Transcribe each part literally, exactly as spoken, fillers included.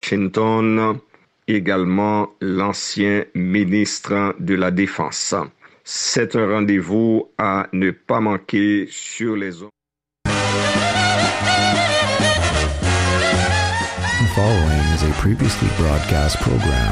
Washington, également l'ancien ministre de la Défense. C'est un rendez-vous à ne pas manquer sur les ondes. The following is a previously broadcast program.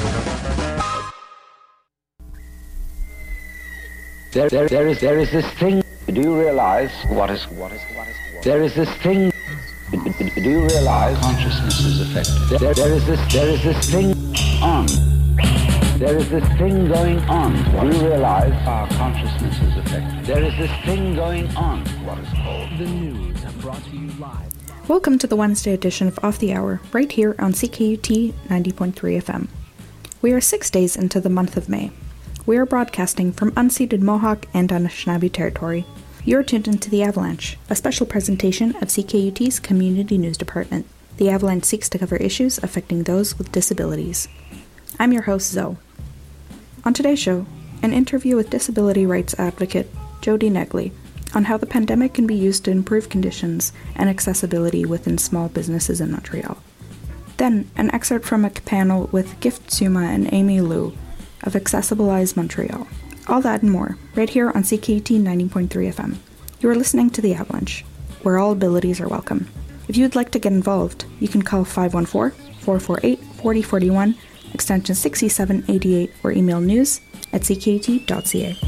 There, there, there is, there is this thing. Do you realize what is, what is, what is, what is there is this thing. Do you realize consciousness is affected? There, there is this, there is this thing on. There is this thing going on. Do you realize our consciousness is affected? There is this thing going on. What is called the news, brought to you live. Welcome to the Wednesday edition of Off the Hour, right here on C K U T ninety point three F M. We are six days into the month of May. We are broadcasting from unceded Mohawk and Anishinaabe territory. You're tuned into The Avalanche, a special presentation of C K U T's Community News Department. The Avalanche seeks to cover issues affecting those with disabilities. I'm your host, Zoe. On today's show, an interview with disability rights advocate Jody Negley on how the pandemic can be used to improve conditions and accessibility within small businesses in Montreal. Then, an excerpt from a panel with Gift Suma and Amy Liu of Accessibilize Montreal. All that and more, right here on C K U T ninety point three F M. You are listening to The Avalanche, where all abilities are welcome. If you would like to get involved, you can call five one four, four four eight, four zero four one, extension sixty-seven eighty-eight, or email news at c k u t dot c a.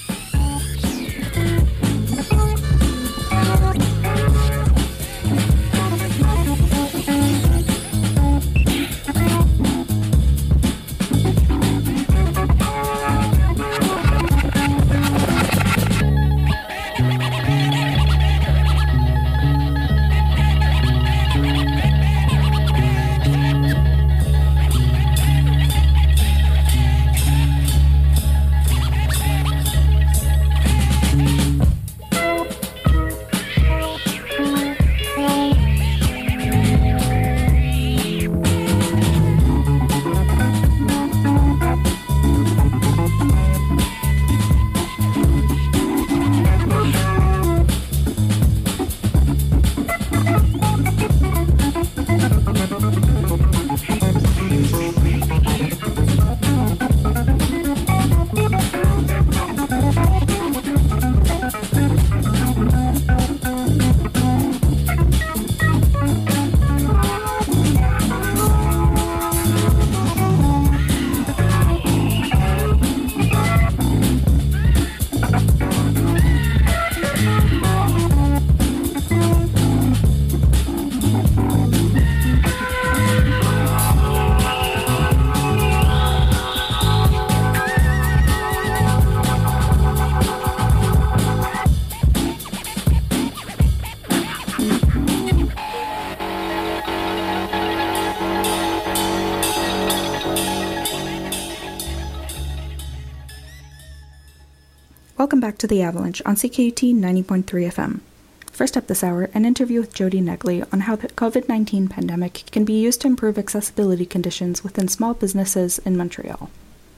Welcome back to The Avalanche on C K U T ninety point three F M. First up this hour, an interview with Jody Negley on how the covid nineteen pandemic can be used to improve accessibility conditions within small businesses in Montreal.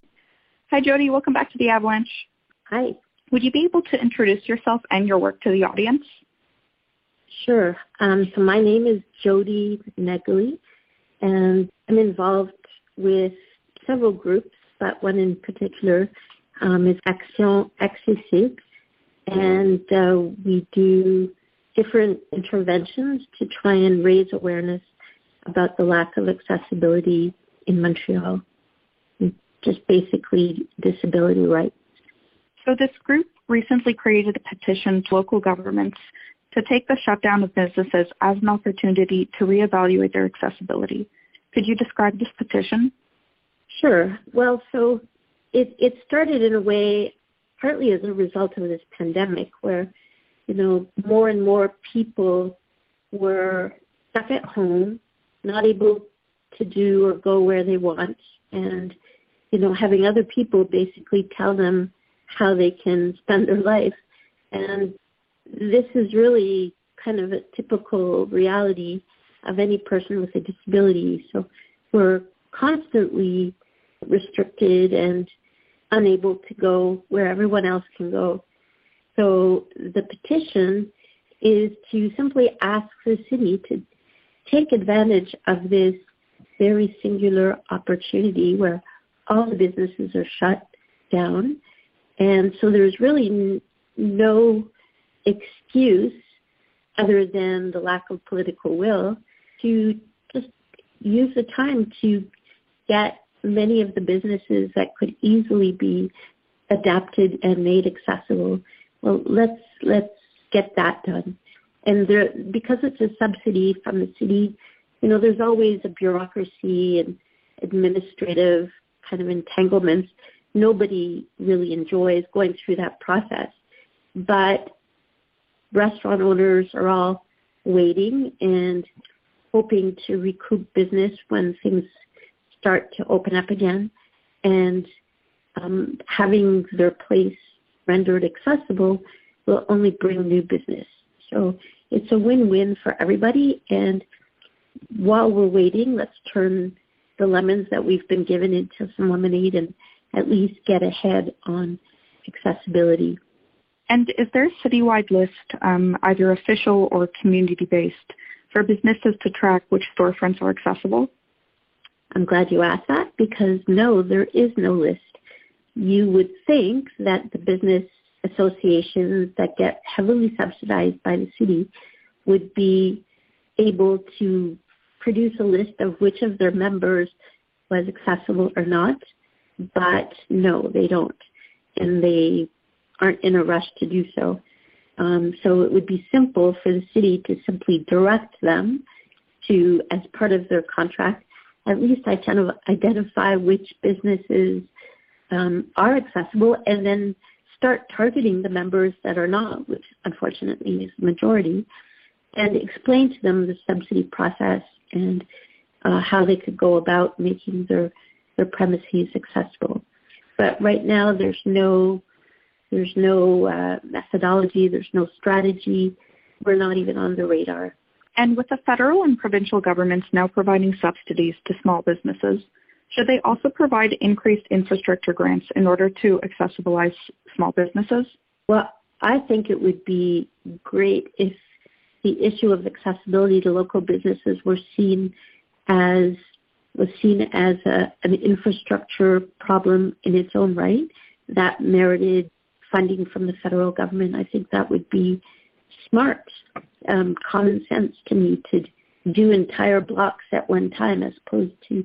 Hi Jody, welcome back to The Avalanche. Hi. Would you be able to introduce yourself and your work to the audience? Sure. Um, so my name is Jody Negley, and I'm involved with several groups, but one in particular um, is Action Accessible, and uh, we do different interventions to try and raise awareness about the lack of accessibility in Montreal, just basically disability rights. So this group recently created a petition to local governments to take the shutdown of businesses as an opportunity to reevaluate their accessibility. Could you describe this petition? Sure. Well, so it, it started in a way partly as a result of this pandemic where, you know, more and more people were stuck at home, not able to do or go where they want, and, you know, having other people basically tell them how they can spend their life. And this is really kind of a typical reality of any person with a disability. So we're constantly restricted and unable to go where everyone else can go. So the petition is to simply ask the city to take advantage of this very singular opportunity where all the businesses are shut down. And so there's really n- no excuse other than the lack of political will to just use the time to get many of the businesses that could easily be adapted and made accessible. Well, let's let's get that done. And there, because it's a subsidy from the city, you know, there's always a bureaucracy and administrative kind of entanglements. Nobody really enjoys going through that process. But restaurant owners are all waiting and hoping to recoup business when things start to open up again. And um, having their place rendered accessible will only bring new business. So it's a win-win for everybody. And while we're waiting, let's turn the lemons that we've been given into some lemonade and at least get ahead on accessibility. And is there a citywide list, um, either official or community-based, for businesses to track which storefronts are accessible? I'm glad you asked that, because no, there is no list. You would think that the business associations that get heavily subsidized by the city would be able to produce a list of which of their members was accessible or not, but no, they don't, and they aren't in a rush to do so. Um, so it would be simple for the city to simply direct them to, as part of their contract, at least identify which businesses um, are accessible, and then start targeting the members that are not, which unfortunately is the majority, and explain to them the subsidy process and uh, how they could go about making their, their premises accessible. But right now there's no there's no uh, methodology, there's no strategy. We're not even on the radar. And with the federal and provincial governments now providing subsidies to small businesses, should they also provide increased infrastructure grants in order to accessibilize small businesses? Well, I think it would be great if the issue of accessibility to local businesses were seen as was seen as a, an infrastructure problem in its own right that merited funding from the federal government. I think that would be smart, um, common sense to me, to do entire blocks at one time, as opposed to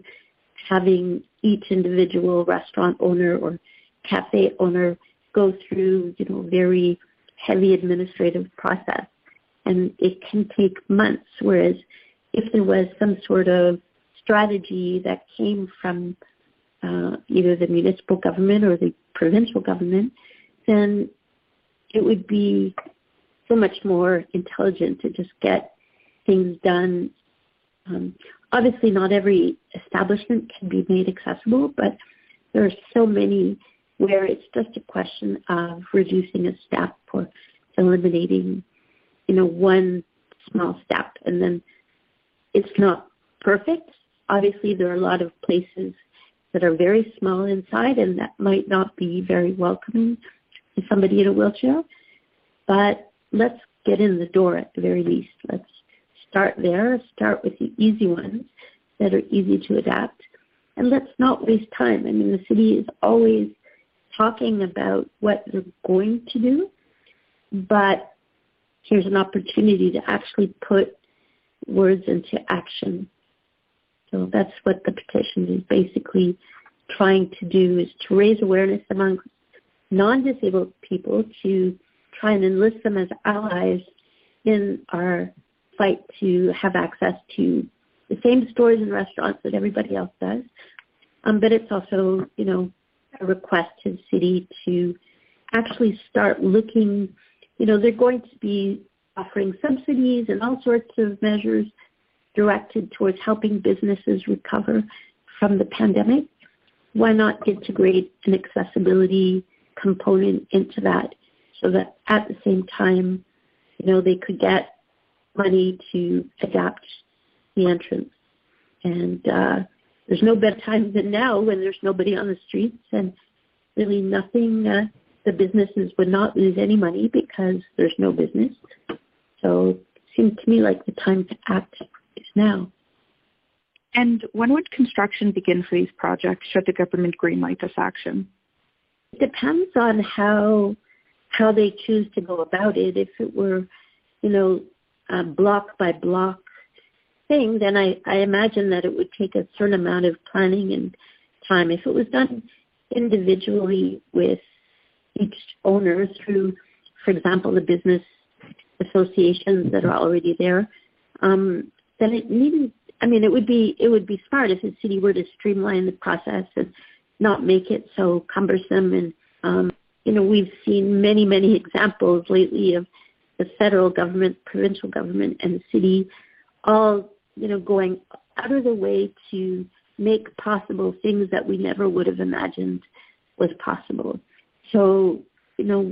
having each individual restaurant owner or cafe owner go through, you know, very heavy administrative process. And it can take months, whereas if there was some sort of strategy that came from uh, either the municipal government or the provincial government, then it would be so much more intelligent to just get things done. Um, obviously, not every establishment can be made accessible, but there are so many where it's just a question of reducing a step or eliminating, you know, one small step. And then it's not perfect. Obviously, there are a lot of places that are very small inside, and that might not be very welcoming to somebody in a wheelchair. But let's get in the door at the very least. Let's start there, start with the easy ones that are easy to adapt. And let's not waste time. I mean, the city is always talking about what they're going to do, but here's an opportunity to actually put words into action. So that's what the petition is basically trying to do, is to raise awareness among non-disabled people, to try and enlist them as allies in our fight to have access to the same stores and restaurants that everybody else does. Um, but it's also, you know, a request to the city to actually start looking, you know, they're going to be offering subsidies and all sorts of measures directed towards helping businesses recover from the pandemic. Why not integrate an accessibility component into that, so that at the same time, you know, they could get money to adapt the entrance. And uh, there's no better time than now, when there's nobody on the streets and really nothing. Uh, the businesses would not lose any money because there's no business. So it seems to me like the time to act is now. And when would construction begin for these projects should the government greenlight this action? It depends on how how they choose to go about it. If it were, you know, a block by block thing, then I, I imagine that it would take a certain amount of planning and time. If it was done individually with each owner through, for example, the business associations that are already there, um, then it needn't. I mean, it would be it would be smart if the city were to streamline the process and not make it so cumbersome. And um, you know, we've seen many many examples lately of the federal government, provincial government, and the city all you know going out of their way to make possible things that we never would have imagined was possible. So, you know,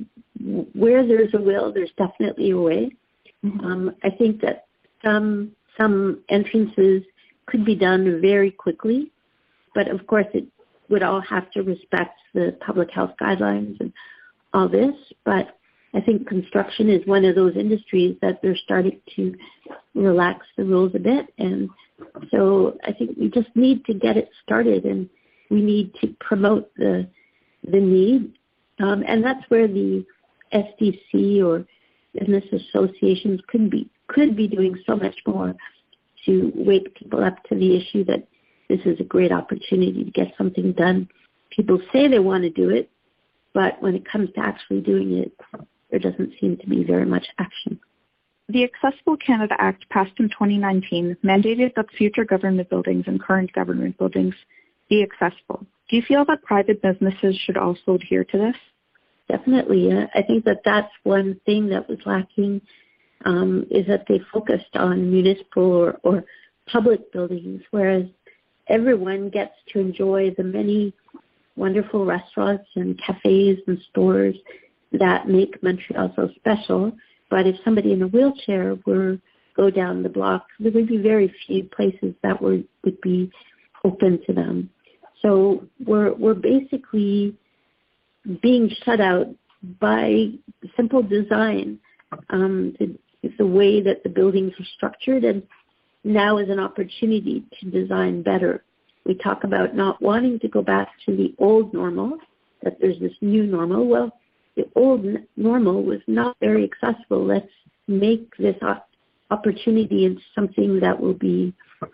where there's a will, there's definitely a way. Mm-hmm. Um, I think that some some entrances could be done very quickly, but of course it would all have to respect the public health guidelines and all this. But I think construction is one of those industries that they're starting to relax the rules a bit. And so I think we just need to get it started, and we need to promote the the need. Um, and that's where the S D C or business associations could be could be doing so much more to wake people up to the issue that this is a great opportunity to get something done. People say they want to do it, but when it comes to actually doing it, there doesn't seem to be very much action. The Accessible Canada Act passed in twenty nineteen mandated that future government buildings and current government buildings be accessible. Do you feel that private businesses should also adhere to this? Definitely. I think that that's one thing that was lacking, um, is that they focused on municipal or, or public buildings, whereas everyone gets to enjoy the many wonderful restaurants and cafes and stores that make Montreal so special. But if somebody in a wheelchair were go down the block, there would be very few places that were, would be open to them. So we're we're basically being shut out by simple design, um, the, the way that the buildings are structured, and now is an opportunity to design better. We talk about not wanting to go back to the old normal, that there's this new normal. Well, the old normal was not very accessible. Let's make this opportunity into something that will be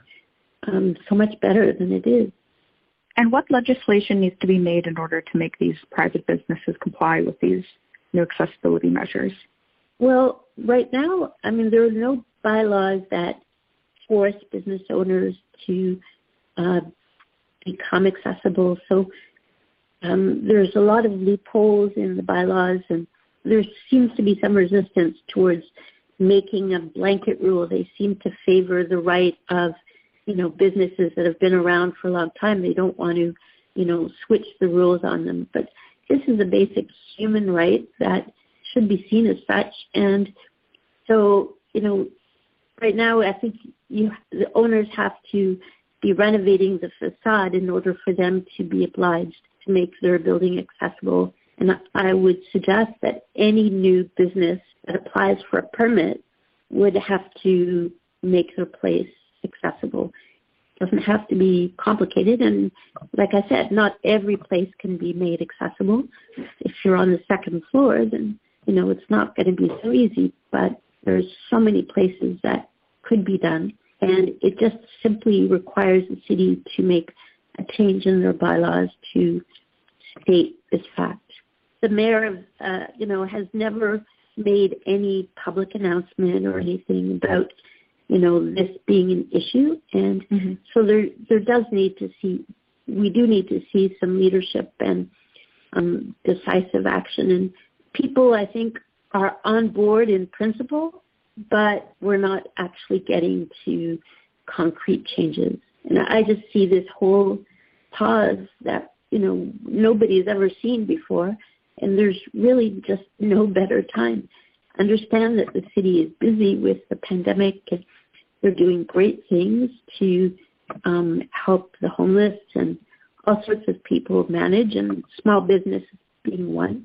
um, so much better than it is. And what legislation needs to be made in order to make these private businesses comply with these new accessibility measures? Well, right now, I mean, there are no bylaws that force business owners to uh, become accessible. So um, there's a lot of loopholes in the bylaws, and there seems to be some resistance towards making a blanket rule. They seem to favor the right of you know, businesses that have been around for a long time. They don't want to, you know, switch the rules on them. But this is a basic human right that should be seen as such. And so, you know, right now I think you, the owners have to be renovating the facade in order for them to be obliged to make their building accessible. And I would suggest that any new business that applies for a permit would have to make their place accessible. It doesn't have to be complicated, and like I said, not every place can be made accessible. If you're on the second floor, then you know it's not going to be so easy, but there's so many places that could be done, and it just simply requires the city to make a change in their bylaws to state this fact. The mayor, uh, you know, has never made any public announcement or anything about you know, this being an issue. And mm-hmm. so there there does need to see, we do need to see some leadership and um, decisive action. And people, I think, are on board in principle, but we're not actually getting to concrete changes. And I just see this whole pause that, you know, nobody's ever seen before. And there's really just no better time. Understand that the city is busy with the pandemic, and they're doing great things to um, help the homeless and all sorts of people manage, and small business being one.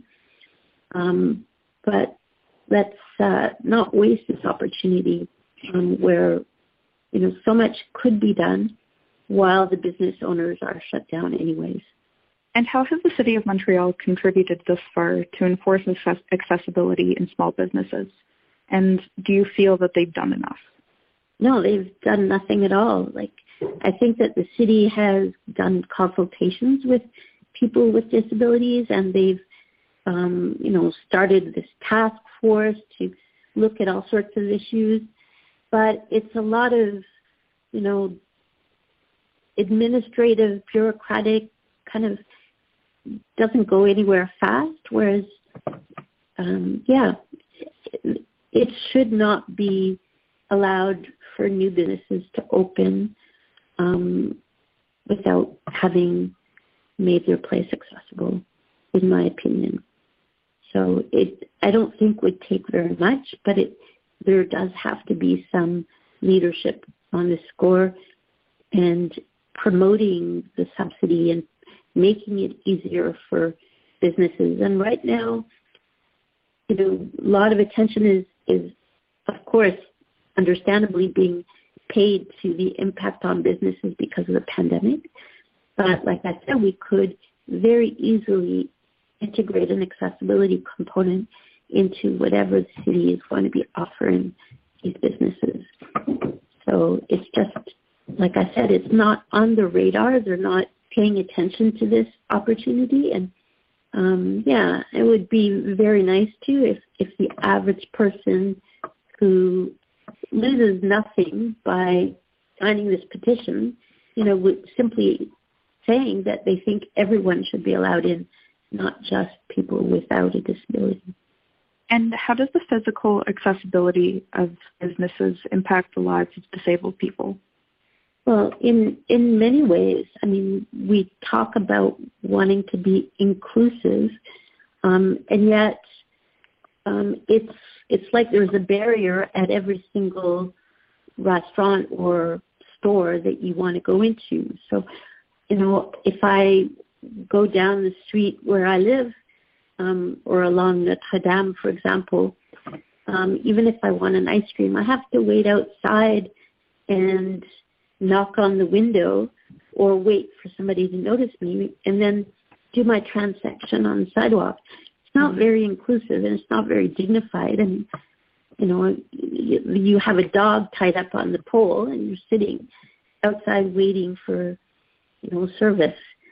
Um, but let's uh, not waste this opportunity um, where you know, so much could be done while the business owners are shut down anyways. And how has the City of Montreal contributed thus far to enforce accessibility in small businesses? And do you feel that they've done enough? No, they've done nothing at all. Like, I think that the city has done consultations with people with disabilities, and they've, um, you know, started this task force to look at all sorts of issues. But it's a lot of, you know, administrative, bureaucratic, kind of doesn't go anywhere fast. Whereas, um, yeah, it, it should not be allowed for new businesses to open um, without having made their place accessible, in my opinion. So it, I don't think would take very much, but it, there does have to be some leadership on this score and promoting the subsidy and making it easier for businesses. And right now, you know, a lot of attention is, is of course, understandably being paid to the impact on businesses because of the pandemic. But like I said, we could very easily integrate an accessibility component into whatever the city is going to be offering these businesses. So it's just, like I said, it's not on the radar. They're not paying attention to this opportunity. And um, yeah, it would be very nice too if, if the average person who loses nothing by signing this petition, you know, would simply saying that they think everyone should be allowed in, not just people without a disability. And how does the physical accessibility of businesses impact the lives of disabled people? Well, in, in many ways. I mean, we talk about wanting to be inclusive, um, and yet um, it's it's like there's a barrier at every single restaurant or store that you want to go into. So, you know, if I go down the street where I live, um, or along Notre Dame, for example, um, even if I want an ice cream, I have to wait outside and knock on the window or wait for somebody to notice me and then do my transaction on the sidewalk. It's not very inclusive and it's not very dignified. And, you know, you, you have a dog tied up on the pole and you're sitting outside waiting for, you know, service.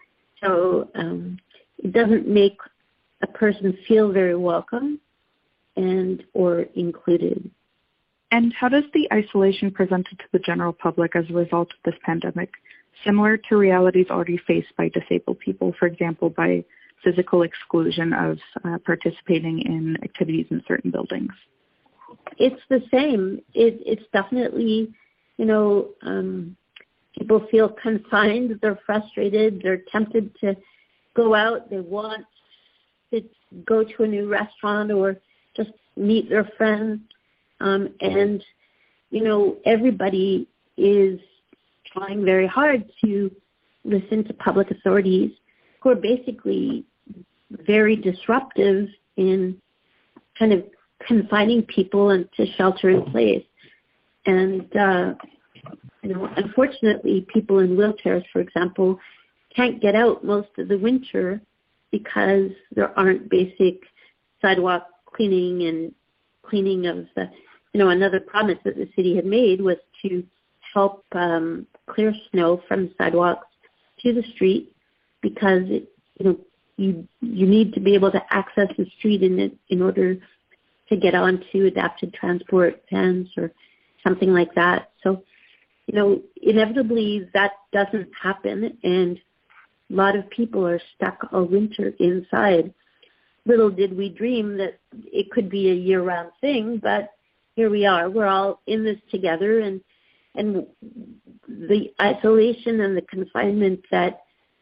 So um, it doesn't make a person feel very welcome and or included. And how does the isolation presented to the general public as a result of this pandemic, similar to realities already faced by disabled people, for example, by physical exclusion of uh, participating in activities in certain buildings? It's the same. It, it's definitely, you know, um, people feel confined, they're frustrated, they're tempted to go out, they want to go to a new restaurant or just meet their friends. Um, and, you know, everybody is trying very hard to listen to public authorities who are basically very disruptive in kind of confining people into shelter in place. And, uh, you know, unfortunately, people in wheelchairs, for example, can't get out most of the winter because there aren't basic sidewalk cleaning and cleaning of the, you know, another promise that the city had made was to help um, clear snow from sidewalks to the street because, it, you know, you you need to be able to access the street in it in order to get onto adapted transport vans or something like that. So, you know, inevitably that doesn't happen, and a lot of people are stuck all winter inside. Little did we dream that it could be a year-round thing, but here we are. We're all in this together, and and the isolation and the confinement that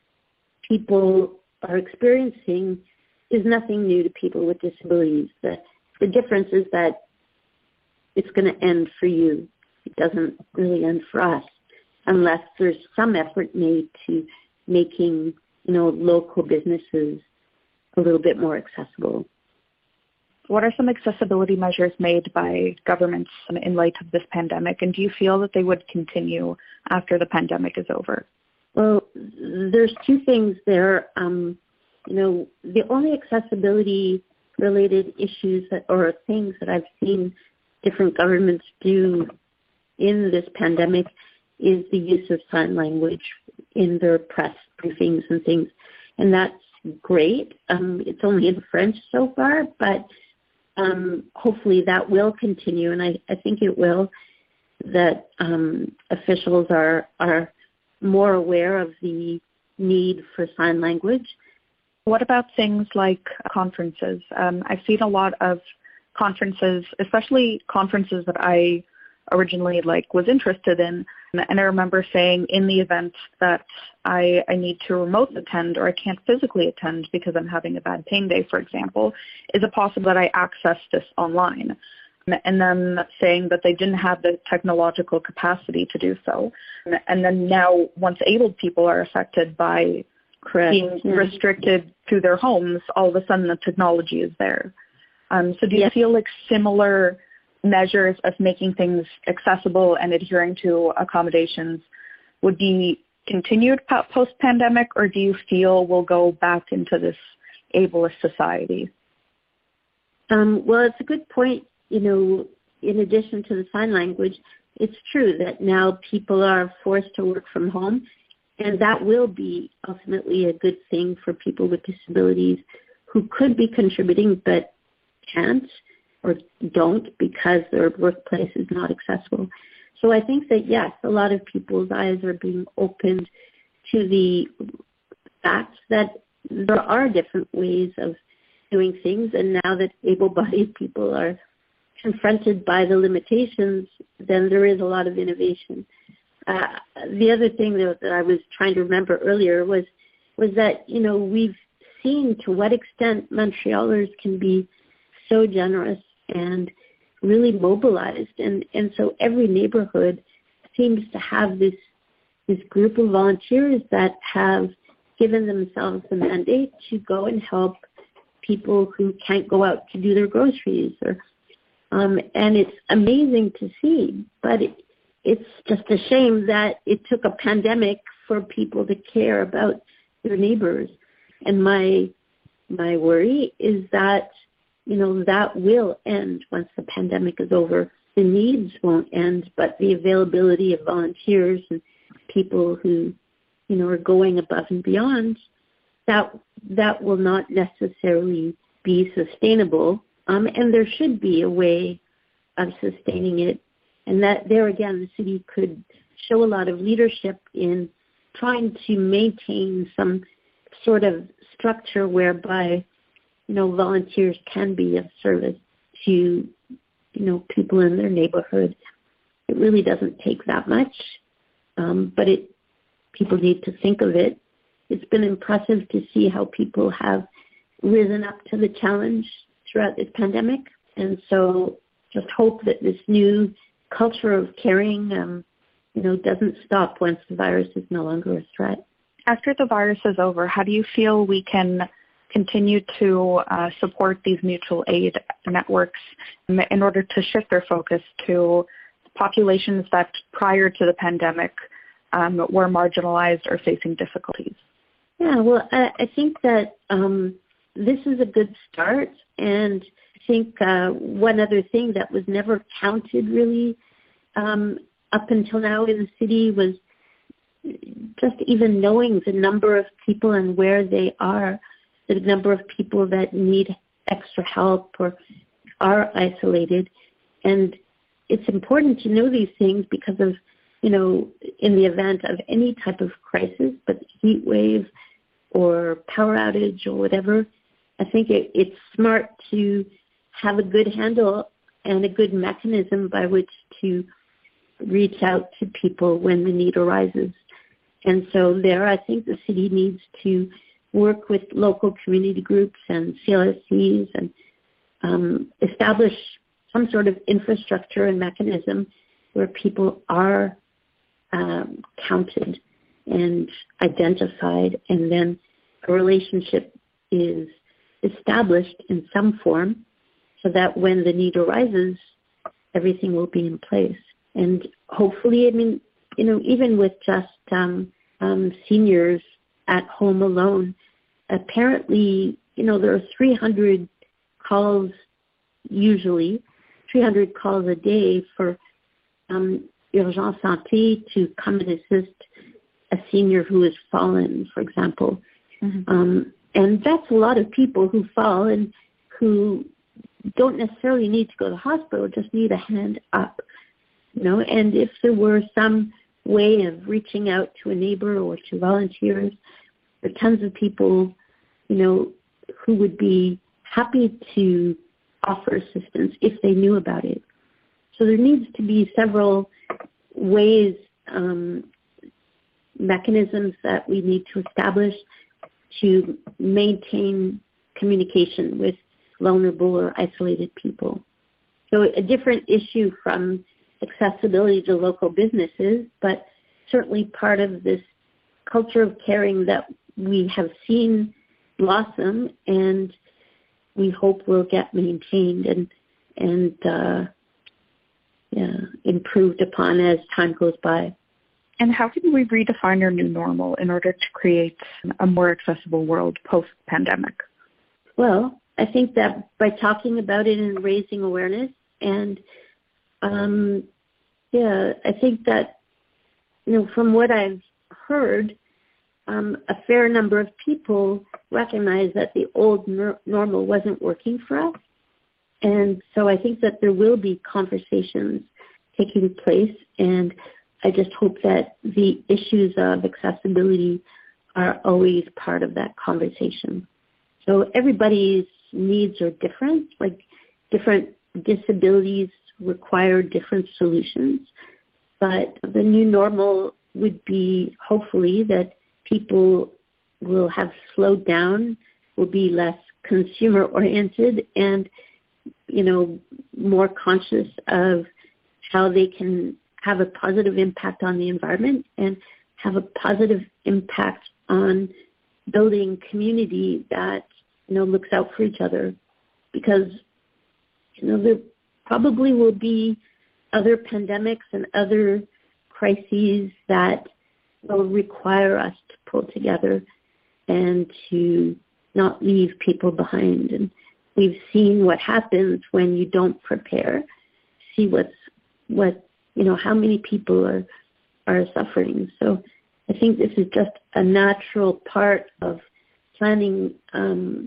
people are experiencing is nothing new to people with disabilities. The, the difference is that it's going to end for you. It doesn't really end for us unless there's some effort made to making, you know, local businesses a little bit more accessible. What are some accessibility measures made by governments in light of this pandemic, and do you feel that they would continue after the pandemic is over? Well, there's two things there. Um, you know, the only accessibility-related issues that, or things that I've seen different governments do in this pandemic is the use of sign language in their press briefings and things, and that's great. Um, it's only in French so far, but um, hopefully that will continue, and I, I think it will, that um, officials are are more aware of the need for sign language. What about things like conferences? Um, I've seen a lot of conferences, especially conferences that I originally like was interested in, and I remember saying in the event that I, I need to remote attend or I can't physically attend because I'm having a bad pain day, for example, is it possible that I access this online? And then saying that they didn't have the technological capacity to do so. And then now, once able people are affected by Correct. being yeah. restricted to their homes, all of a sudden the technology is there. Um, so do you yes. feel like similar measures of making things accessible and adhering to accommodations would be continued post-pandemic, or do you feel we'll go back into this ableist society? Um, well, it's a good point. You know, in addition to the sign language, it's true that now people are forced to work from home, and that will be ultimately a good thing for people with disabilities who could be contributing but can't or don't because their workplace is not accessible. So I think that, yes, a lot of people's eyes are being opened to the fact that there are different ways of doing things, and now that able-bodied people are confronted by the limitations, then there is a lot of innovation. Uh, the other thing that, that I was trying to remember earlier was was that, you know, we've seen to what extent Montrealers can be so generous and really mobilized. And, and so every neighborhood seems to have this this group of volunteers that have given themselves the mandate to go and help people who can't go out to do their groceries. Or, um, and it's amazing to see, but it, it's just a shame that it took a pandemic for people to care about their neighbors. And my my worry is that, you know, that will end once the pandemic is over. The needs won't end, but the availability of volunteers and people who, you know, are going above and beyond, that that will not necessarily be sustainable. Um, and there should be a way of sustaining it. And that there again, the city could show a lot of leadership in trying to maintain some sort of structure whereby, you know, volunteers can be of service to, you know, people in their neighborhood. It really doesn't take that much, um, but it people need to think of it. It's been impressive to see how people have risen up to the challenge throughout this pandemic. And so just hope that this new culture of caring, um, you know, doesn't stop once the virus is no longer a threat. After the virus is over, how do you feel we can continue to uh, support these mutual aid networks in order to shift their focus to populations that prior to the pandemic um, were marginalized or facing difficulties? Yeah, well, I, I think that um, this is a good start. And I think uh, one other thing that was never counted really um, up until now in the city was just even knowing the number of people and where they are, the number of people that need extra help or are isolated. And it's important to know these things because of, you know, in the event of any type of crisis, but heat wave or power outage or whatever, I think it, it's smart to have a good handle and a good mechanism by which to reach out to people when the need arises. And so there, I think the city needs to work with local community groups and C L S Cs and um, establish some sort of infrastructure and mechanism where people are um, counted and identified, and then a relationship is established in some form so that when the need arises, everything will be in place. And hopefully, I mean, you know, even with just um, um, seniors at home alone, apparently, you know, there are three hundred calls usually, three hundred calls a day for um, Urgence Santé to come and assist a senior who has fallen, for example. Mm-hmm. Um, and that's a lot of people who fall and who don't necessarily need to go to the hospital, just need a hand up, you know. And if there were some way of reaching out to a neighbor or to volunteers, there are tons of people, you know, who would be happy to offer assistance if they knew about it. So there needs to be several ways, um, mechanisms that we need to establish to maintain communication with vulnerable or isolated people. So a different issue from accessibility to local businesses, but certainly part of this culture of caring that we have seen blossom and we hope will get maintained and and uh, yeah, improved upon as time goes by. And how can we redefine our new normal in order to create a more accessible world post-pandemic? Well, I think that by talking about it and raising awareness, and um, yeah, I think that, you know, from what I've heard, um, a fair number of people recognize that the old nor- normal wasn't working for us. And so I think that there will be conversations taking place, and I just hope that the issues of accessibility are always part of that conversation. So everybody's needs are different, like different disabilities require different solutions, but the new normal would be hopefully that people will have slowed down, will be less consumer oriented, and, you know, more conscious of how they can have a positive impact on the environment and have a positive impact on building community that, you know, looks out for each other. Because, you know, there probably will be other pandemics and other crises that will require us to pull together and to not leave people behind. And we've seen what happens when you don't prepare, see what's, what, you know, how many people are, are suffering. So I think this is just a natural part of planning um,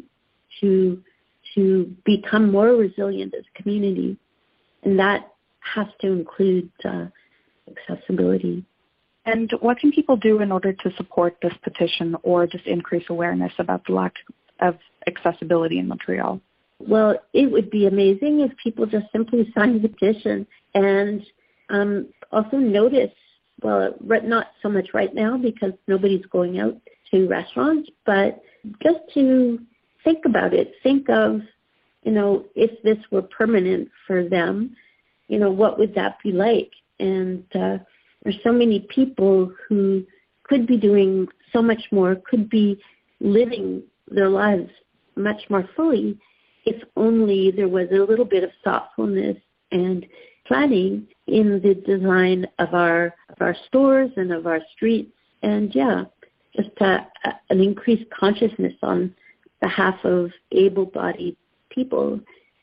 to to become more resilient as a community, and that has to include uh, accessibility. And what can people do in order to support this petition or just increase awareness about the lack of accessibility in Montreal? Well, it would be amazing if people just simply signed the petition and um, also notice, well, not so much right now because nobody's going out to restaurants, but just to think about it. Think of, you know, if this were permanent for them, you know, what would that be like? And uh, there's so many people who could be doing so much more, could be living their lives much more fully if only there was a little bit of thoughtfulness and planning in the design of our of our stores and of our streets. And yeah, just uh, an increased consciousness on behalf of able-bodied people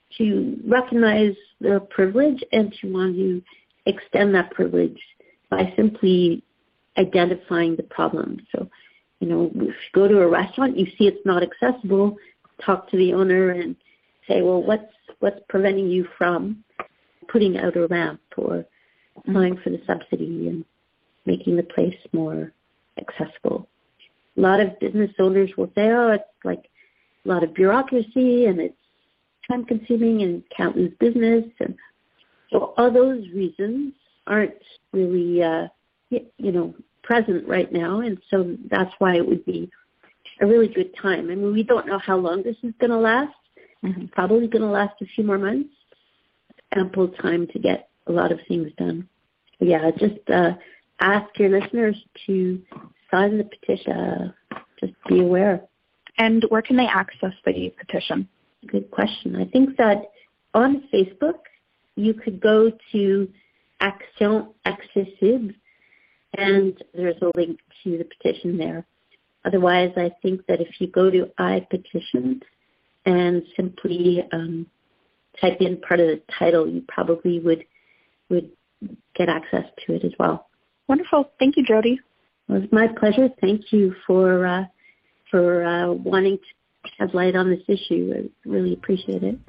to recognize their privilege and to want to extend that privilege by simply identifying the problem. So, you know, if you go to a restaurant, you see it's not accessible, talk to the owner and say, well, what's what's preventing you from putting out a ramp or applying for the subsidy and making the place more accessible. A lot of business owners will say, oh, it's like a lot of bureaucracy and it's time consuming and can't lose business. And so all those reasons aren't really, uh, you know, present right now. And so that's why it would be a really good time. I mean, we don't know how long this is going to last. Mm-hmm. Probably going to last a few more months. Ample time to get a lot of things done. But yeah, just uh, ask your listeners to sign the petition. Just be aware. And where can they access the petition? Good question. I think that on Facebook, you could go to Action Accessible, and there's a link to the petition there. Otherwise, I think that if you go to iPetition and simply um, type in part of the title, you probably would would get access to it as well. Wonderful. Thank you, Jody. It was my pleasure. Thank you for uh, for uh, wanting to shed light on this issue. I really appreciate it.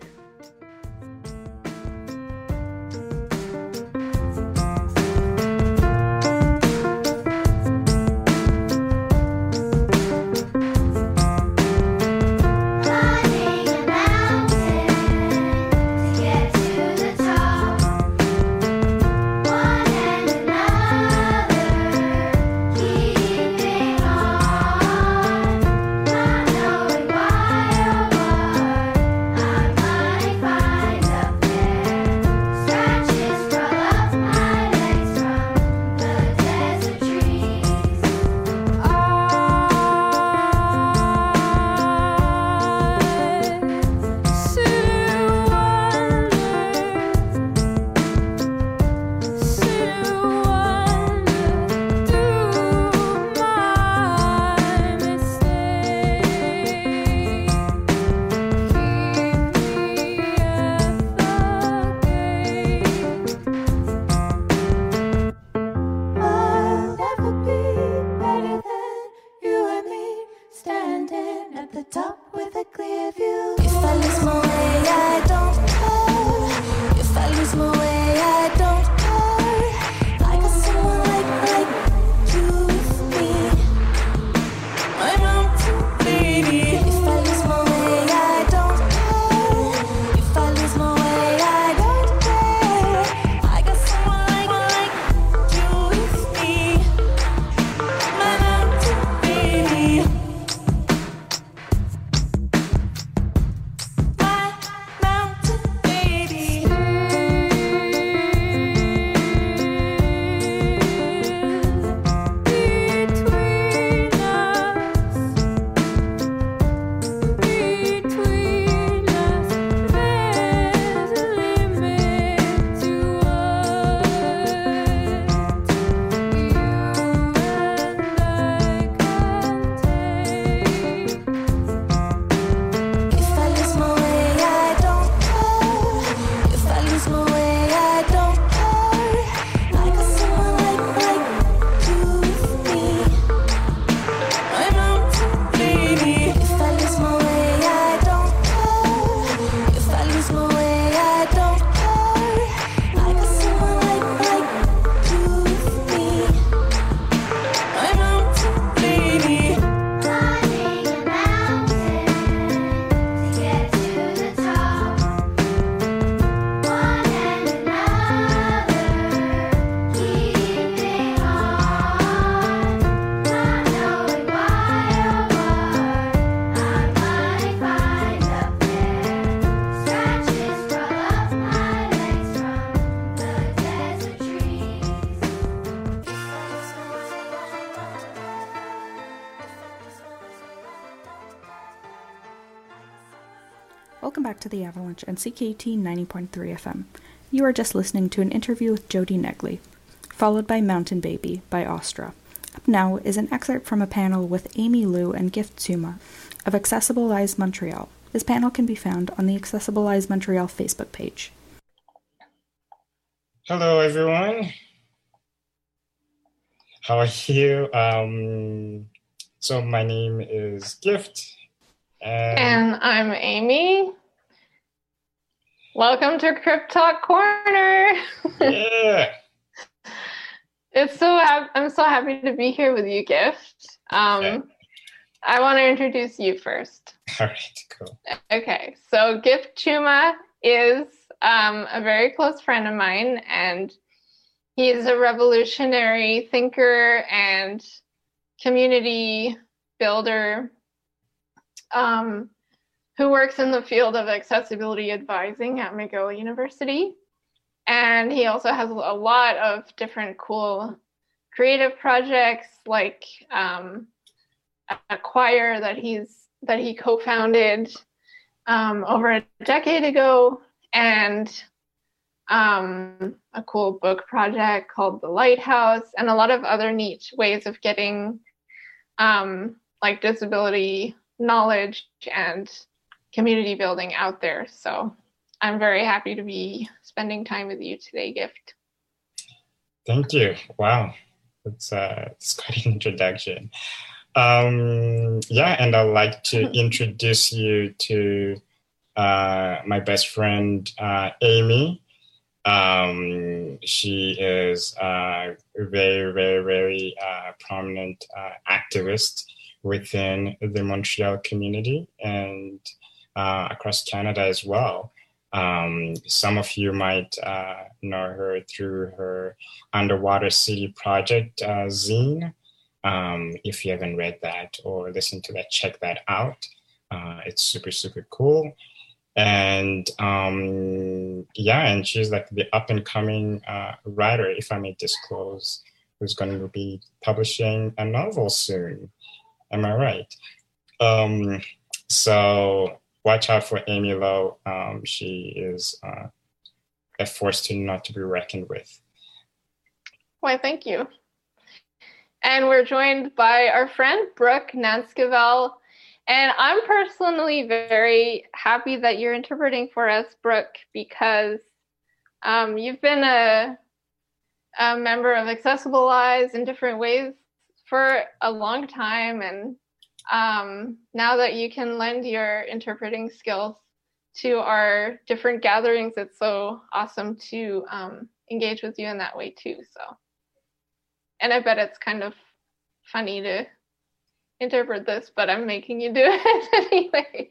Welcome back to The Avalanche and C K U T ninety point three F M. You are just listening to an interview with Jody Negley, followed by Mountain Baby by Ostra. Up now is an excerpt from a panel with Amy Liu and Gift Tsuma of Accessible Eyes Montreal. This panel can be found on the Accessible Eyes Montreal Facebook page. Hello, everyone. How are you? Um, so my name is Gift. And, and I'm Amy. Welcome to Crypt Talk Corner. Yeah. It's so ha- I'm so happy to be here with you, Gift. Um, yeah. I want to introduce you first. All right, cool. Okay, so Gift Tsuma is um, a very close friend of mine, and he is a revolutionary thinker and community builder um, who works in the field of accessibility advising at McGill University. And he also has a lot of different cool creative projects, like um, a choir that he's that he co-founded um, over a decade ago, and um, a cool book project called The Lighthouse, and a lot of other neat ways of getting um, like disability knowledge and community building out there. So I'm very happy to be spending time with you today, Gift. Thank you. Wow, that's, uh, that's quite an introduction. Um, yeah, and I'd like to introduce you to uh, my best friend, uh, Amy. Um, she is a very, very, very uh, prominent uh, activist within the Montreal community and uh, across Canada as well. Um, some of you might uh, know her through her Underwater City Project uh, zine. Um, if you haven't read that or listened to that, check that out. Uh, it's super, super cool. And um, yeah, and she's like the up and coming uh, writer, if I may disclose, who's going to be publishing a novel soon. Am I right? Um, so watch out for Amy Lowe. Um, she is uh, a force to not to be reckoned with. Why, thank you. And we're joined by our friend Brooke Nanskevel. And I'm personally very happy that you're interpreting for us, Brooke, because um, you've been a, a member of Accessible Lives in different ways for a long time. And um, now that you can lend your interpreting skills to our different gatherings, it's so awesome to um, engage with you in that way too. So, and I bet it's kind of funny to interpret this, but I'm making you do it anyway.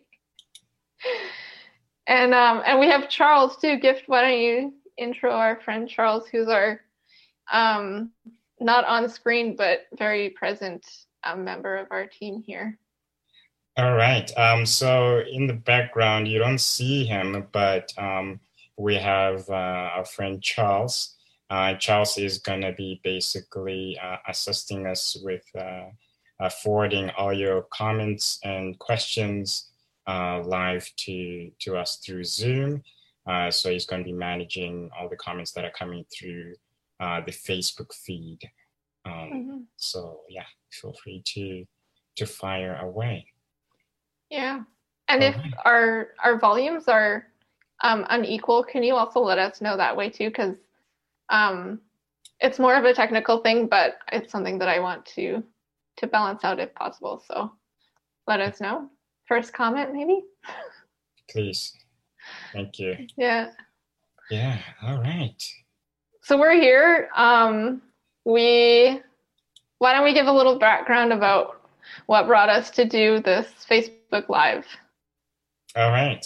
And um, and we have Charles too. Gift, why don't you intro our friend Charles, who's our um, not on screen but very present um, member of our team here. All right. Um, so in the background, you don't see him, but um, we have uh, our friend Charles. Uh, Charles is going to be basically uh, assisting us with uh, uh, forwarding all your comments and questions uh, live to, to us through Zoom. Uh, so he's going to be managing all the comments that are coming through uh, the Facebook feed. Um, mm-hmm. So yeah, feel free to to fire away. Yeah, and all if right. our our volumes are um, unequal, can you also let us know that way too? Because um, it's more of a technical thing, but it's something that I want to to balance out if possible. So let us know. First comment, maybe? Please. Thank you. Yeah. Yeah, all right. So we're here. Um, we, why don't we give a little background about what brought us to do this Facebook Live? All right.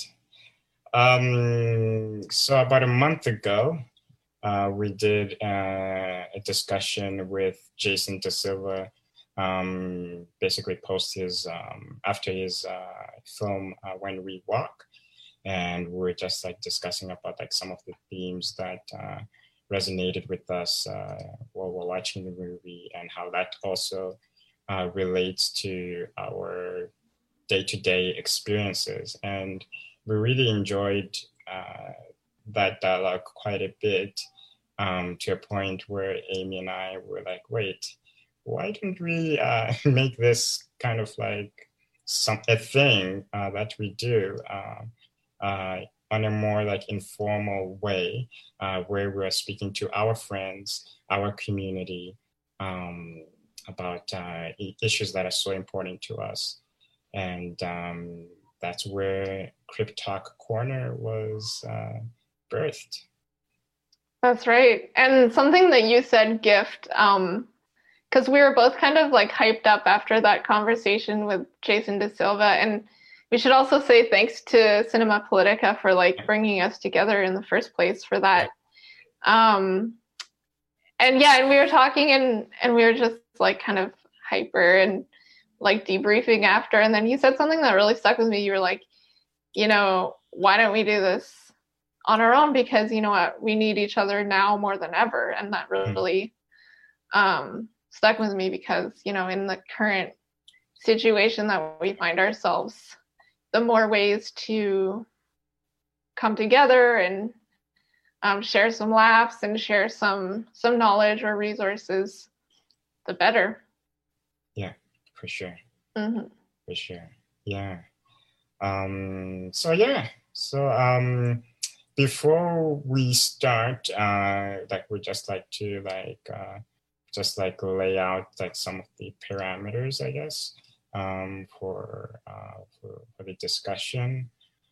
Um, so about a month ago, uh, we did uh, a discussion with Jason Da Silva, um, basically post his, um, after his uh, film, uh, When We Walk. And we were just like discussing about like some of the themes that uh, resonated with us uh, while we're watching the movie, and how that also uh, relates to our day-to-day experiences. And we really enjoyed uh, that dialogue quite a bit, um, to a point where Amy and I were like, wait, why don't we uh, make this kind of like some a thing uh, that we do uh, uh, on a more like informal way, uh, where we're speaking to our friends, our community, um, about uh, issues that are so important to us. And um, that's where Crypt Talk Corner was uh, birthed. That's right. And something that you said, Gift, um, because we were both kind of like hyped up after that conversation with Jason Da Silva. And we should also say thanks to Cinema Politica for like bringing us together in the first place for that. Um, and yeah, and we were talking and, and we were just like kind of hyper and like debriefing after. And then you said something that really stuck with me. You were like, you know, why don't we do this on our own? Because, you know what, we need each other now more than ever. And that really um, stuck with me because, you know, in the current situation that we find ourselves, the more ways to come together and um, share some laughs and share some some knowledge or resources, the better. Yeah, for sure. Mm-hmm. For sure. Yeah. Um, so yeah. So um, before we start, uh, like we just like to like uh, just like lay out like some of the parameters, I guess, um, for, uh, for for the discussion.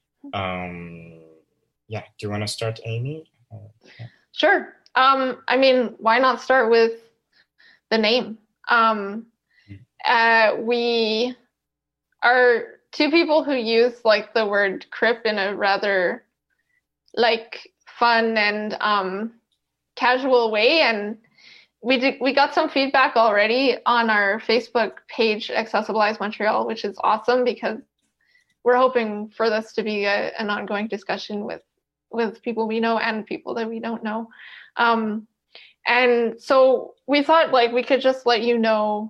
Um, yeah. Do you want to start, Amy? Or, yeah. Sure. Um, I mean, why not start with the name? Um, uh, we are two people who use like the word crip in a rather like fun and um, casual way, and we did, we got some feedback already on our Facebook page, Accessibilize Montreal, which is awesome because we're hoping for this to be a, an ongoing discussion with with people we know and people that we don't know. Um, and so we thought like we could just let you know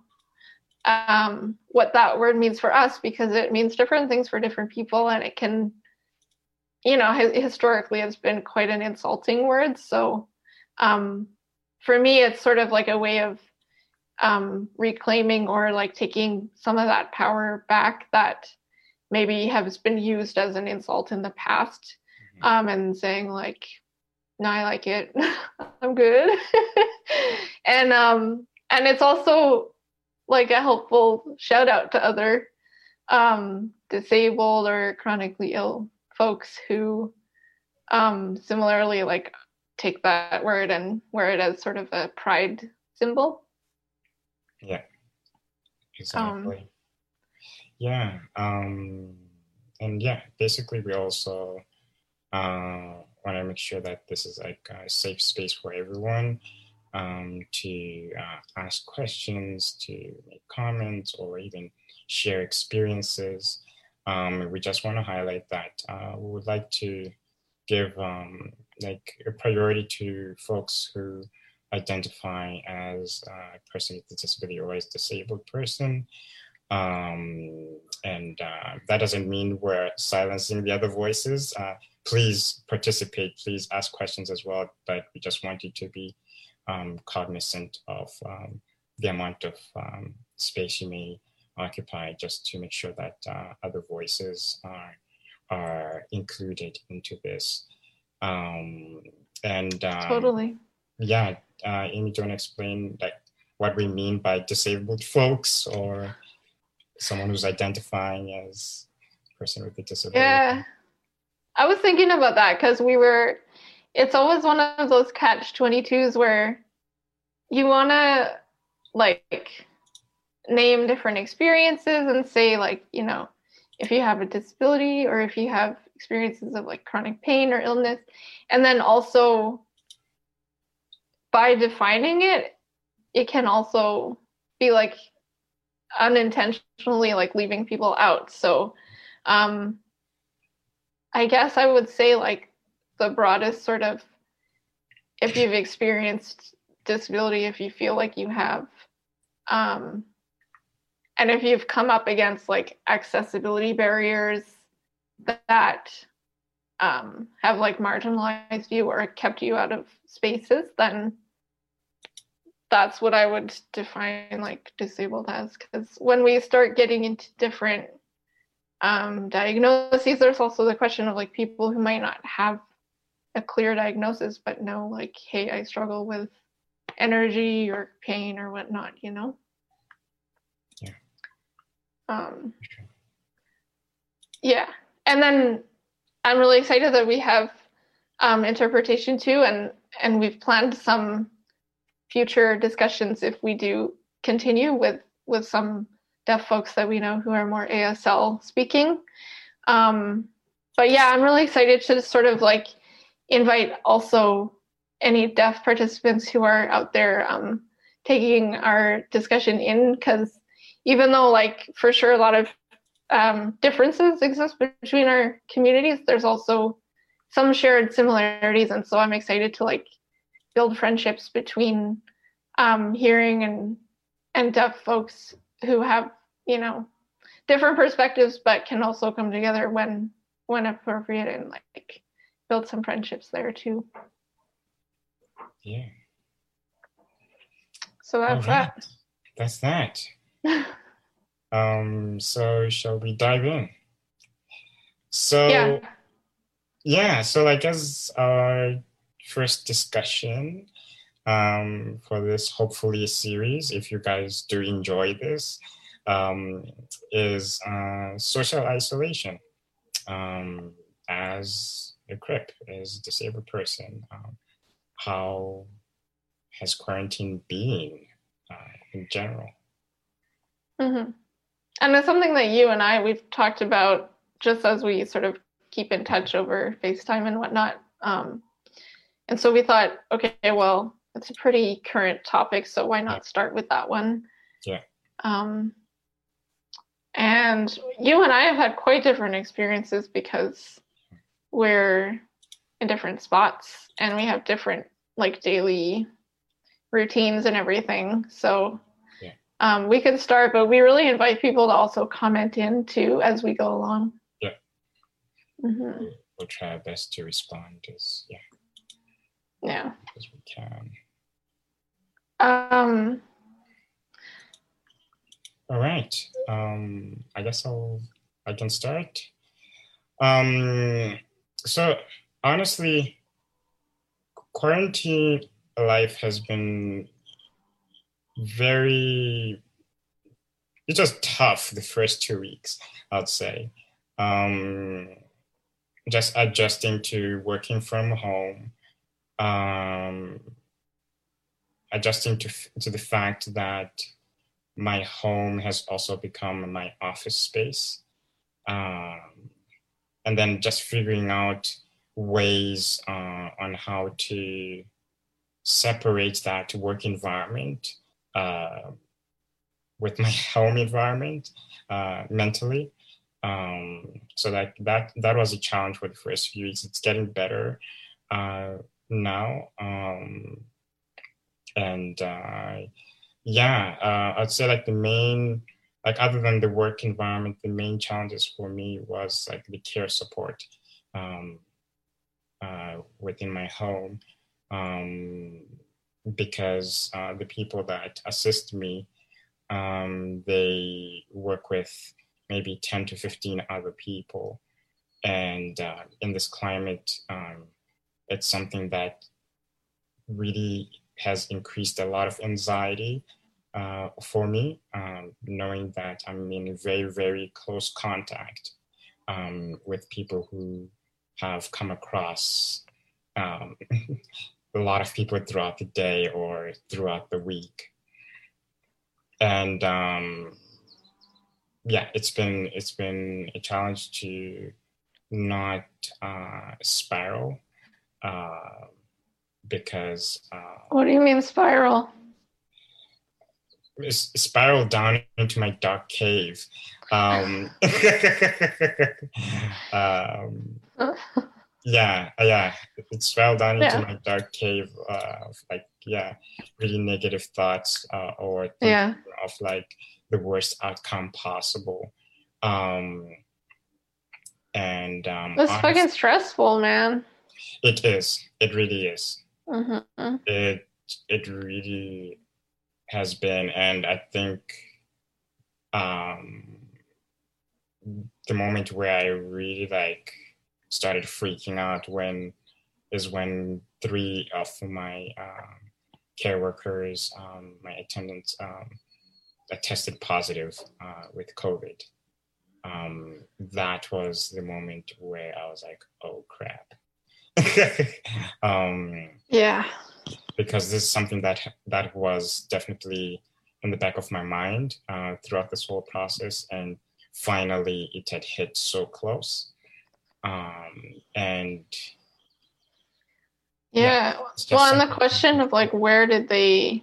um, what that word means for us, because it means different things for different people, and it can, you know, historically it's been quite an insulting word. So um, for me, it's sort of like a way of um, reclaiming or like taking some of that power back that maybe has been used as an insult in the past, um, and saying like, no, I like it, I'm good. and um, and it's also like a helpful shout out to other um, disabled or chronically ill folks who um, similarly like take that word and wear it as sort of a pride symbol. Yeah, exactly. Um, yeah, um, and yeah, basically we also uh, want to make sure that this is like a safe space for everyone um, to uh, ask questions, to make comments, or even share experiences. Um, we just want to highlight that uh, we would like to give um, like a priority to folks who identify as a person with a disability or as a disabled person. Um, and uh, that doesn't mean we're silencing the other voices. Uh, please participate, please ask questions as well, but we just want you to be um, cognizant of um, the amount of um, space you may occupy, just to make sure that uh, other voices are, are included into this. Um, and um, totally. Yeah, uh, Amy, do you want to explain like what we mean by disabled folks, or someone who's identifying as a person with a disability? Yeah, I was thinking about that because we were, it's always one of those catch twenty-twos where you want to like name different experiences and say like, you know, if you have a disability or if you have experiences of like chronic pain or illness, and then also by defining it, it can also be like unintentionally like leaving people out. So um, I guess I would say like the broadest sort of, if you've experienced disability, if you feel like you have, um, and if you've come up against like accessibility barriers that um, have like marginalized you or kept you out of spaces, then that's what I would define like disabled as. Because when we start getting into different um, diagnoses, there's also the question of like people who might not have a clear diagnosis, but know like, hey, I struggle with energy or pain or whatnot, you know? Yeah. Um, yeah. And then I'm really excited that we have um, interpretation too, and, and we've planned some future discussions if we do continue with, with some deaf folks that we know who are more A S L speaking. Um, but yeah, I'm really excited to sort of like invite also any deaf participants who are out there um, taking our discussion in, because even though like for sure a lot of um, differences exist between our communities, there's also some shared similarities. And so I'm excited to like build friendships between um, hearing and, and deaf folks who have, you know, different perspectives, but can also come together when, when appropriate and like built some friendships there too. Yeah. So that's right. that. That's that. um, so shall we dive in? So yeah. yeah, so like as our first discussion um, for this hopefully series, if you guys do enjoy this, um, is uh, social isolation. Um, as a crip, as a disabled person, um, how has quarantine been uh, in general? Mm-hmm. And it's something that you and I, we've talked about just as we sort of keep in touch over FaceTime and whatnot. Um, and so we thought, okay, well, it's a pretty current topic, so why not start with that one? Yeah. Um, and you and I have had quite different experiences because we're in different spots and we have different like daily routines and everything. So yeah. um, we can start, but we really invite people to also comment in too as we go along. Yeah. Mm-hmm. We'll try our best to respond as yeah. Yeah. As we can. Um. All right. Um, I guess I'll I can start. Um, so honestly, quarantine life has been very, it's just tough the first two weeks, I'd say. Um, just adjusting to working from home, um, adjusting to, to the fact that my home has also become my office space. Um, and then just figuring out ways uh, on how to separate that work environment uh, with my home environment uh, mentally. Um, so that, that that was a challenge for the first few weeks. It's getting better uh, now. Um, and uh, yeah, uh, I'd say like the main, like other than the work environment, the main challenges for me was like the care support um, uh, within my home. Um, because uh, the people that assist me, um, they work with maybe ten to fifteen other people. And uh, in this climate, um, it's something that really has increased a lot of anxiety uh, for me, um, knowing that I'm in very, very close contact um, with people who have come across um, a lot of people throughout the day or throughout the week. And um, yeah, it's been it's been a challenge to not uh, spiral uh, because uh, what do you mean spiral? Spiral down into my dark cave. Um, um, yeah, yeah, it spiraled down into yeah. my dark cave uh, of like, yeah, really negative thoughts uh, or thinking yeah. of like the worst outcome possible. Um, and um, it's honestly, fucking stressful, man. It is. It really is. Mm-hmm. It it really has been, and I think um, the moment where I really like started freaking out when is when three of my um, care workers, um, my attendants, um, tested positive uh, with COVID. Um, that was the moment where I was like, oh crap. um, yeah. Because this is something that that was definitely in the back of my mind uh, throughout this whole process, and finally it had hit so close. Um, and yeah, yeah well, and the question of like, where did they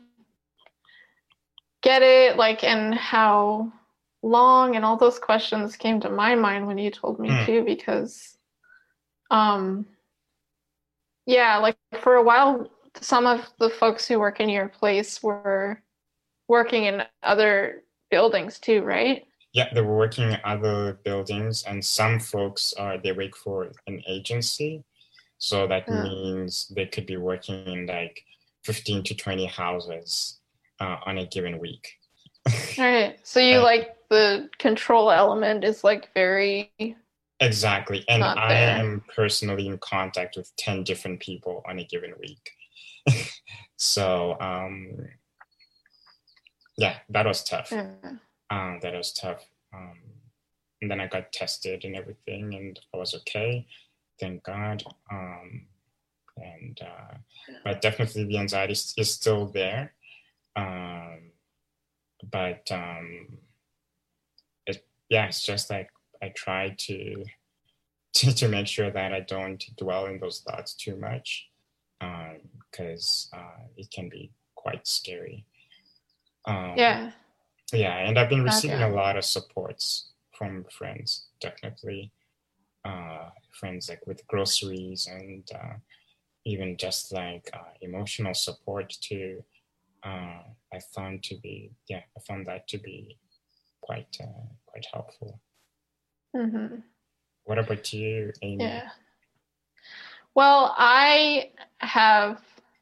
get it, like, and how long, and all those questions came to my mind when you told me mm. too, because um yeah, like for a while some of the folks who work in your place were working in other buildings too, right? Yeah, they were working in other buildings, and some folks are they work for an agency. So that Yeah. means they could be working in like fifteen to twenty houses uh, on a given week. All right. So you Uh, like the control element is like very Exactly. And not I there. am personally in contact with ten different people on a given week. So, um, yeah, that was tough. Yeah. Um, that was tough. Um, and then I got tested and everything, and I was okay. Thank God. Um, and uh, but definitely the anxiety is, is still there. Um, but um, it, yeah, it's just like I try to, to to make sure that I don't dwell in those thoughts too much, because um, uh, it can be quite scary. Um, Yeah. Yeah, and I've been receiving Okay. a lot of supports from friends, definitely. Uh, friends like with groceries and uh, even just like uh, emotional support too. Uh, I found to be, yeah, I found that to be quite, uh, quite helpful. Mm-hmm. What about you, Amy? Yeah. Well, I have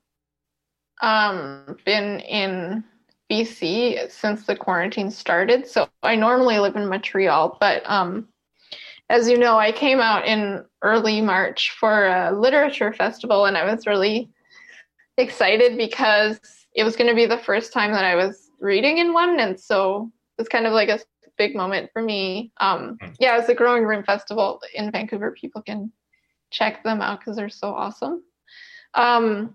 um, been in B C since the quarantine started. So I normally live in Montreal, but um, as you know, I came out in early March for a literature festival, and I was really excited because it was going to be the first time that I was reading in one, and so it was kind of like a big moment for me. Um, yeah, it's a Growing Room Festival in Vancouver. People can check them out because they're so awesome. Um,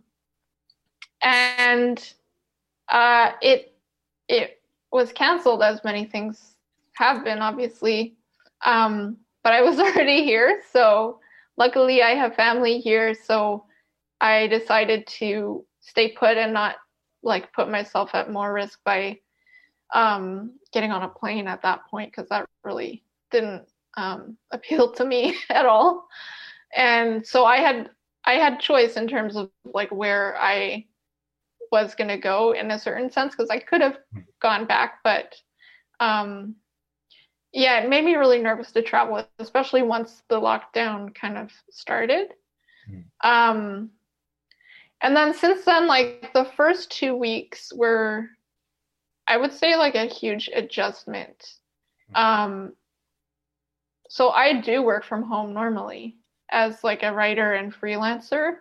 and uh, it it was canceled, as many things have been, obviously. Um, but I was already here, so luckily I have family here, so I decided to stay put and not like put myself at more risk by um, getting on a plane at that point, because that really didn't um, appeal to me at all. And so I had I had choice in terms of like where I was going to go in a certain sense, because I could have gone back, but um, yeah, it made me really nervous to travel, especially once the lockdown kind of started. Um, and then since then, like the first two weeks were, I would say, like a huge adjustment. Um, so I do work from home normally as like a writer and freelancer.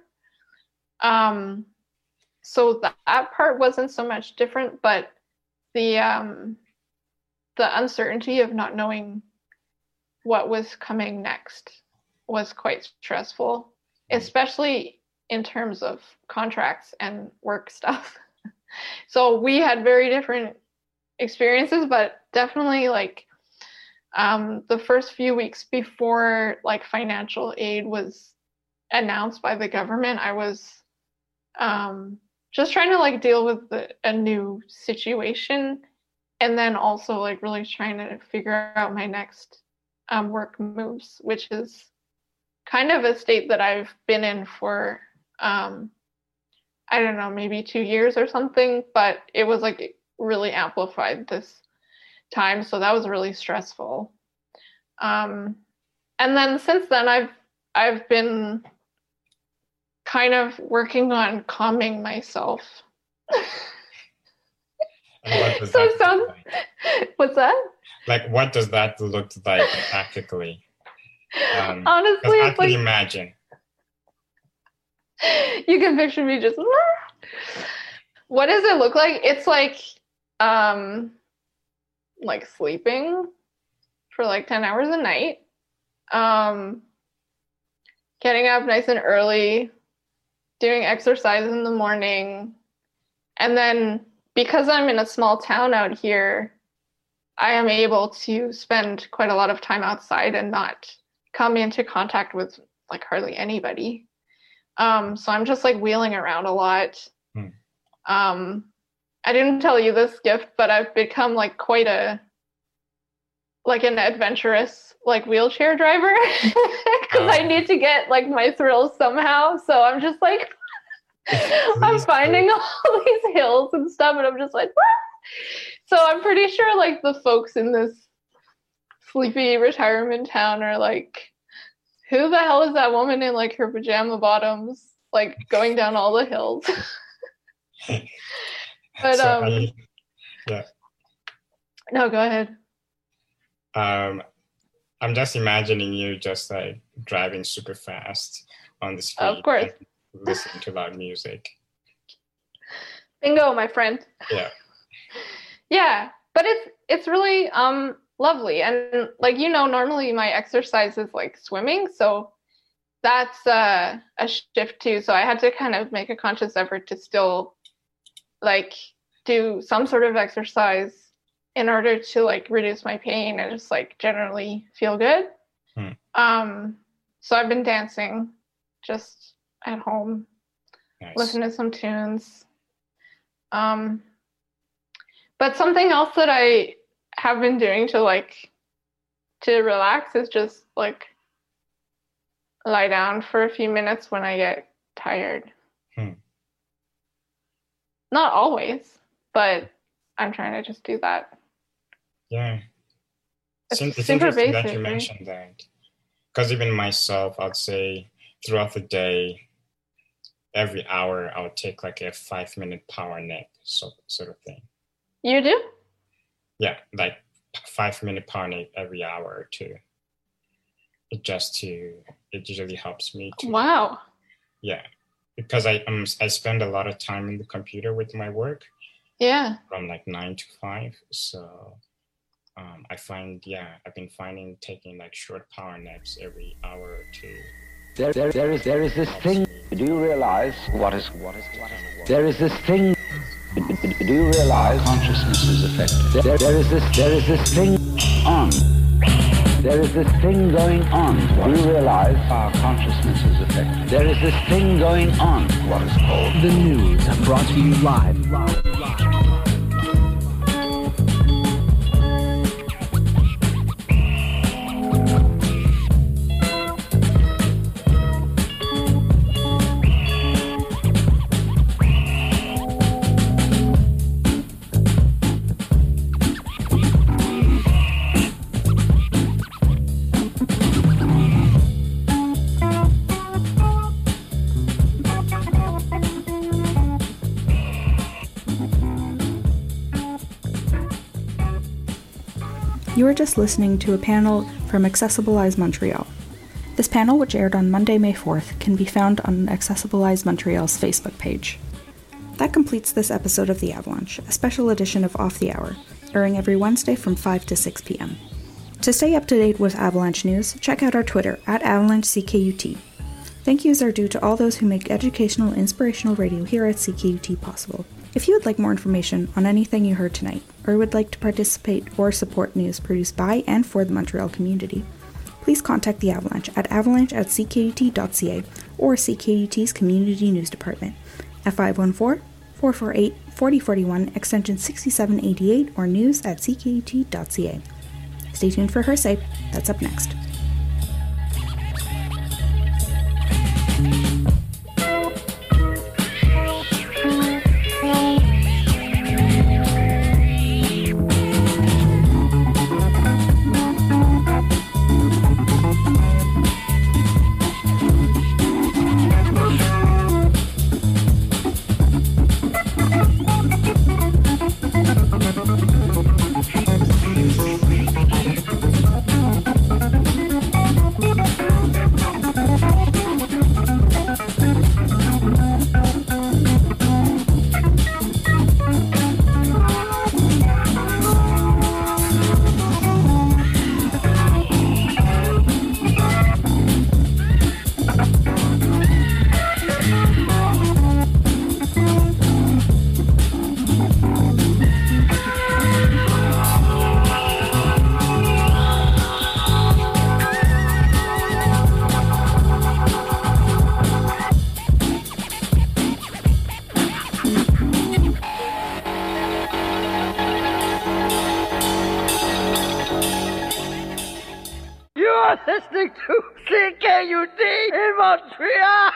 Um, so that, that part wasn't so much different, but the um, the uncertainty of not knowing what was coming next was quite stressful, especially in terms of contracts and work stuff. So we had very different experiences, but definitely like um, the first few weeks before like financial aid was announced by the government, I was um, just trying to like deal with the, a new situation, and then also like really trying to figure out my next um, work moves, which is kind of a state that I've been in for um, I don't know, maybe two years or something, but it was like really amplified this time. So that was really stressful. Um, and then since then, I've I've been kind of working on calming myself. What does So that it sounds, look like? What's that? Like, what does that look like practically? Um, 'cause Honestly, I it's can like imagine. you can picture me just. What does it look like? It's like, um, like sleeping for like ten hours a night, um, getting up nice and early, doing exercise in the morning, and then because I'm in a small town out here, I am able to spend quite a lot of time outside and not come into contact with like hardly anybody. Um, so I'm just like wheeling around a lot. Hmm. Um, I didn't tell you this, Gift, but I've become like quite a, like an adventurous like wheelchair driver, because Oh. I need to get like my thrills somehow. So I'm just like, I'm Please finding all these hills and stuff, and I'm just like, "What?" So I'm pretty sure like the folks in this sleepy retirement town are like, who the hell is that woman in like her pajama bottoms, like going down all the hills? But So um, I- yeah. no, go ahead. Um, I'm just imagining you just like driving super fast on the street. Of course. and listening to loud music. Bingo, my friend. Yeah. Yeah, but it's it's really um lovely, and like you know, normally my exercise is like swimming, so that's uh, a shift too. So I had to kind of make a conscious effort to still like do some sort of exercise in order to like reduce my pain and just like generally feel good. Hmm. Um, so I've been dancing just at home, Nice. listen to some tunes. Um, but something else that I have been doing to like to relax is just like lie down for a few minutes when I get tired. Hmm. Not always, but I'm trying to just do that. Yeah. It's It's, it's super interesting that basic, you right? mentioned that. Because even myself, I'd say throughout the day, every hour, I would take like a five minute power nap, so, sort of thing. You do? Yeah, like five minute power nap every hour or two. It just to, it usually helps me to. Wow. Yeah, because I um I spend a lot of time in the computer with my work Yeah. from like nine to five. So um, I find, yeah, I've been finding taking like short power naps every hour or two. There, there, there is, there is this thing. Do you realize what is, what is, what is? There is this thing. Do you realize? Consciousness is affected. There, there is this, there is this thing on. There is this thing going on. Do you realize? Our consciousness is affected. There is this thing going on. What is called? The news brought to you live. You are just listening to a panel from Accessibilize Montreal. This panel, which aired on Monday, May fourth, can be found on Accessibilize Montreal's Facebook page. That completes this episode of The Avalanche, a special edition of Off the Hour, airing every Wednesday from five to six p.m. To stay up to date with Avalanche news, check out our Twitter, at Avalanche C K U T. Thank yous are due to all those who make educational, inspirational radio here at C K U T possible. If you would like more information on anything you heard tonight, or would like to participate or support news produced by and for the Montreal community, please contact the Avalanche at avalanche at c k u t dot c a or C K U T's Community News Department at five one four, four four eight, four zero four one, extension sixty-seven eighty-eight, or news at c k u t dot c a. Stay tuned for Her Say. That's up next. You're listening to C K U T in Montreal.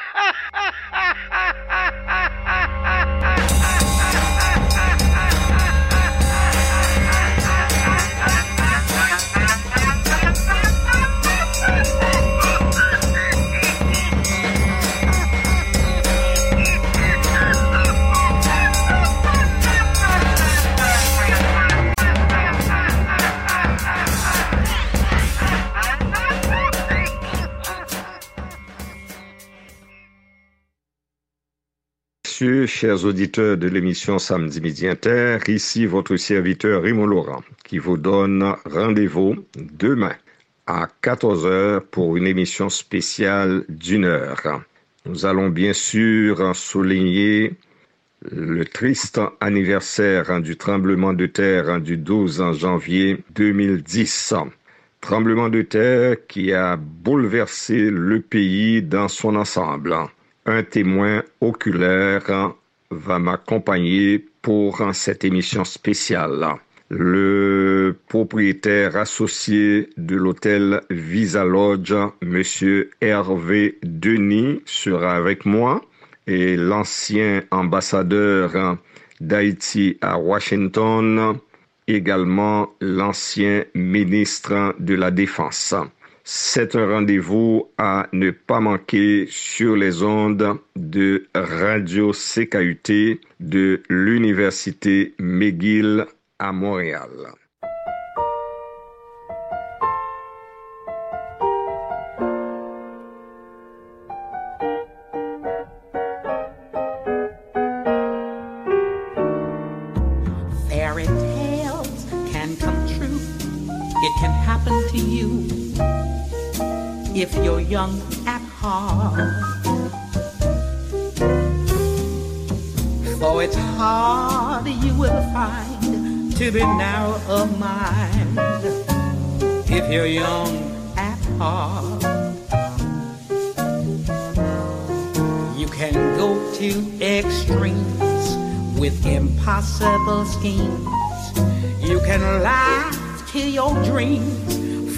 messieurs, chers auditeurs de l'émission Samedi Midi Inter, ici votre serviteur Raymond Laurent qui vous donne rendez-vous demain à quatorze heures pour une émission spéciale d'une heure. Nous allons bien sûr souligner le triste anniversaire du tremblement de terre du douze janvier deux mille dix. Tremblement de terre qui a bouleversé le pays dans son ensemble. Un témoin oculaire va m'accompagner pour cette émission spéciale. Le propriétaire associé de l'hôtel Visa Lodge, Monsieur Hervé Denis, sera avec moi et l'ancien ambassadeur d'Haïti à Washington, également l'ancien ministre de la Défense. C'est un rendez-vous à ne pas manquer sur les ondes de Radio C K U T de l'Université McGill à Montréal. Fairy tales can come true. It can happen to you. If you're young at heart, for it's hard you will find to be narrow of mind. If you're young at heart, you can go to extremes with impossible schemes. You can laugh till your dreams